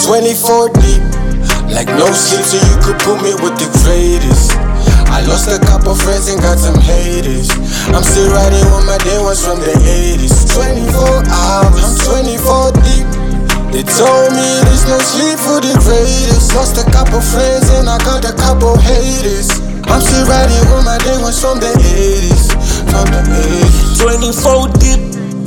24 deep, like no sleep, so you could put me with the greatest. I lost a couple friends and got some haters. I'm still riding with my day ones from the 80s. 24 hours, I'm 24 deep. They told me there's no sleep for the greatest. Lost a couple friends and I got a couple haters. I'm still riding with my day ones from the 80s. From the 80s. 24 deep.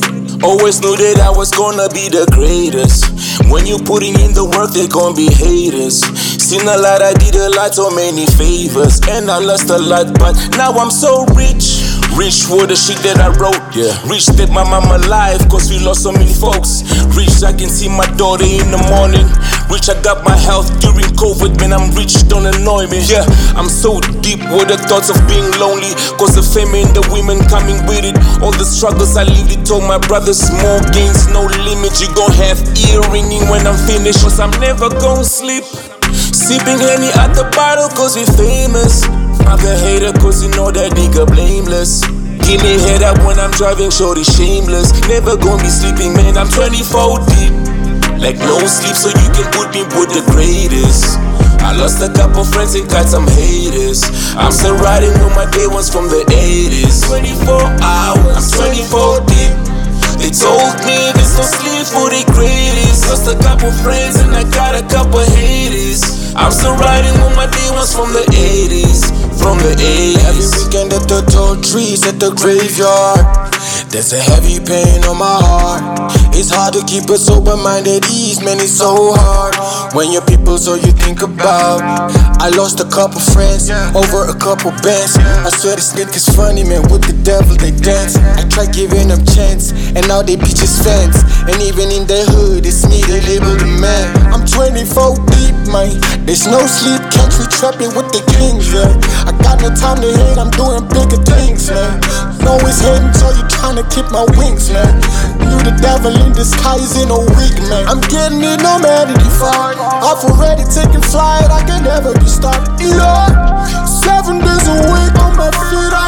Always knew that I was gonna be the greatest. When you putting in the work, they gon' be haters. Seen a lot, I did a lot, so many favors. And I lost a lot, but now I'm so rich. Rich for the shit that I wrote, yeah. Rich that my mama alive, cause we lost so many folks. Rich I can see my daughter in the morning. Rich I got my health during COVID, man I'm rich, don't annoy me. Yeah, I'm so deep with the thoughts of being lonely, cause the fame and the women coming with it. All the struggles I lived, it told my brothers, small gains, no limit. You gon' have ear ringing when I'm finished, cause I'm never gon' sleep. Sipping any other bottle cause we famous. Fuck a hater cause you know that nigga blameless. Give me head up when I'm driving, shorty shameless. Never gonna be sleeping, man, I'm 24 deep. Like no sleep so you can put me with the greatest. I lost a couple friends and got some haters. I'm still riding with my day ones from the 80s. 24 hours, I'm 24 deep. They told me there's no sleep for the greatest. Lost a couple friends and I got a couple haters. I'm still riding with my day ones from the 80s. From the 80s. Every weekend at the tall trees at the graveyard, there's a heavy pain on my heart. It's hard to keep a sober mind at ease, man, it's so hard when your people's all you think about. I lost a couple friends over a couple bands. I swear this nigga's funny, man, with the devil they dance. I tried giving them chance, and now they bitches fans. And even in their hood, it's me, they label the man. I'm 24 deep, man, there's no sleep, catch me trapping with the kings, yeah. I got no time to hate, I'm doing bigger things, man. Always hating, so you tryna keep my wings, man. You the devil in disguise in a wig, man. I'm getting it no matter the fight. I've already taken flight, I can never be stopped. Yeah, 7 days a week on my feet.